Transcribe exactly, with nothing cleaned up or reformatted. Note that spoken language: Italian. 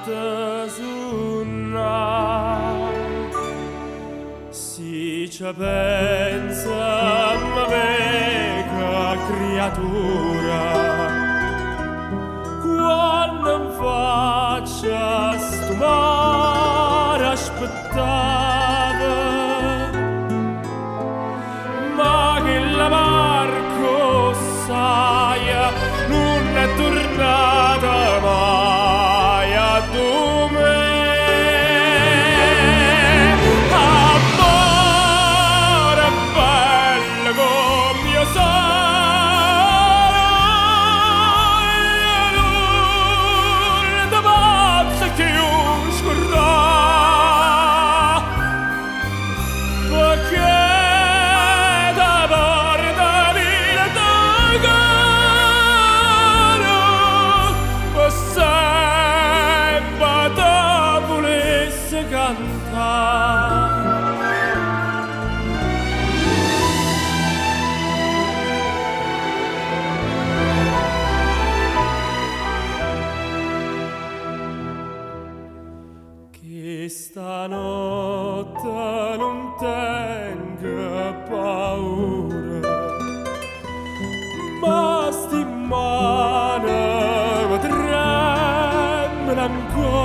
te sunna si ci pensa ma vecchia creatura quando in faccia sto mare aspettava ma che la barco saia non è tornata mai a me. Amore bello come io sono l'unica pazza che io scorrò perché che stanotte non tenga paura ma sti mani mi tremano ancora